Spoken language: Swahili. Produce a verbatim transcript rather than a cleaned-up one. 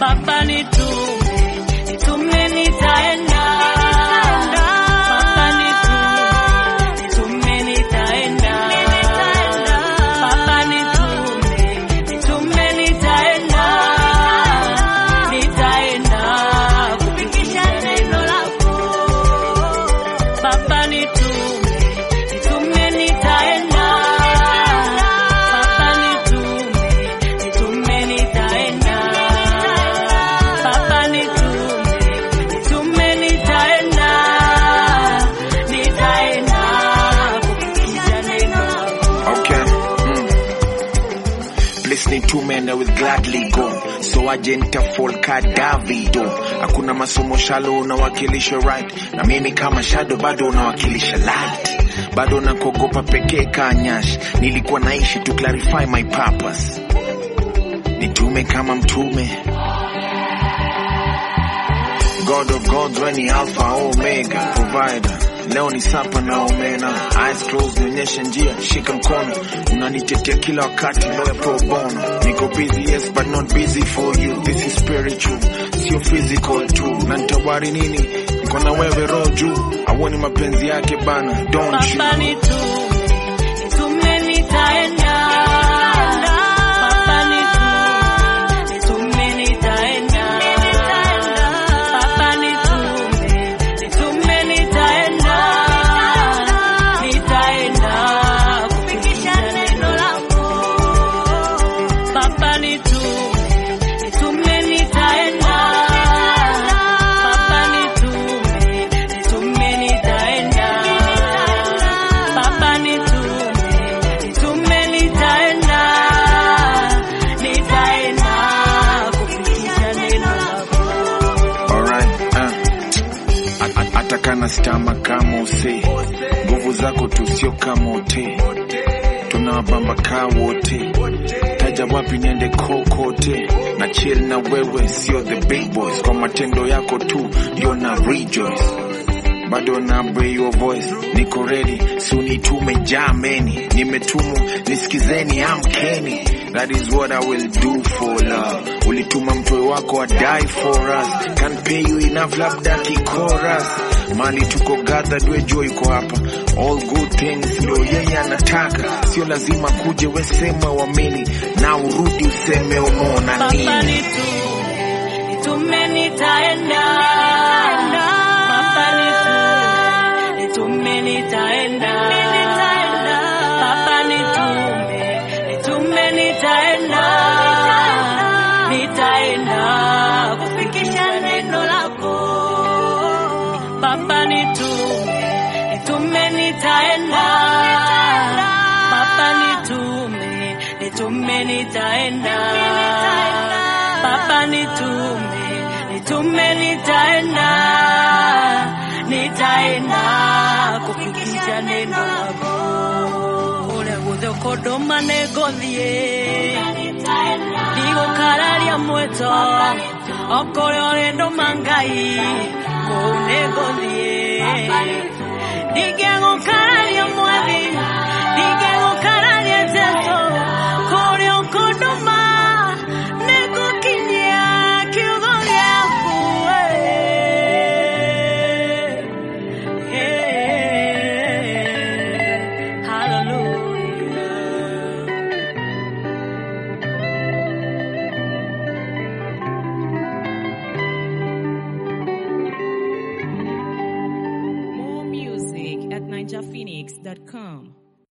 Baba nitume, nitume nitaenda. Baba nitume, nitume nitaenda. Baba nitume, nitume nitaenda. Nitaenda kufikisha neno lako. Baba nitume, nitume nitaenda. Baba nitume, nitume nitaenda. Baba nitume, nitume nitaenda. Nitaenda kufikisha neno lako. Okay. Mm. Please nitume and I will gladly go. So agenta folka Davido. Hakuna masomo shallow unawakilisha right. Na mimi kama shadow bado unawakilisha light. Bado nakogopa pekee kanyash. Nilikuwa naishi to clarify my purpose. Nitume kama mtume. God of gods, when ni alpha omega provider. Leo ni sapa na omena. Eyes closed, nionyeshe njia, shika mkono. Unanitetea kila wakati, lawyer pro bono. Niko busy yes but not busy for you. This is spiritual, sio physical too. Na nitawari nini, niko na wewe roho juu. Awoni mapenzi yake bana, don't you. Baba nitume, nitume nitaenda. Baba nitume, nitume nitaenda. Baba nitume, nitume nitaenda. Nitaenda kufikisha neno lako. Baba nitume, nitume nitaenda. Baba nitume, nitume nitaenda. Baba nitume, nitume nitaenda. Nitaenda kufikisha neno lako. Alright, uh. Atakana stama kama use. Nguvu zako tu sio kama ote. Tunawabamba kaa wote. Taja wapi niende kokote. Na chill na wewe sio the big boys. Kwa matendo yako tu ndio na rejoice. Bado na obey your voice. Niko ready, suni tume jameni. Nimetumu, nisikizeni amkeni. That is what I will do for love. Ulituma mtoe wako wa die for us. Can't pay you enough labda kikoras. Mali tuko gathered wejo yuko hapa. All good things ndio yeye anataka. Sio lazima kuje we sema wamini. Na urudi useme umeona nini. Baba nitume, nitume nitaenda. Baba nitume, nitume nitaenda. Baba nitume, nitume nitaenda. Nitaenda kufikisha neno lako. Baba nitume, nitume nitaenda. Baba nitume, nitume nitaenda. Baba nitume, nitume nitaenda. Nitaenda kufikisha neno lako. Kule guthe kodoma negothie. Digo kararia mweto. Okore orendo mangai. Kune gothie. Digego kararia mwethi. Digego kararia jeto. Kore okodoma. Nego kinyia kiugo giaku. Hallelujah. More music at ninja phoenix dot com.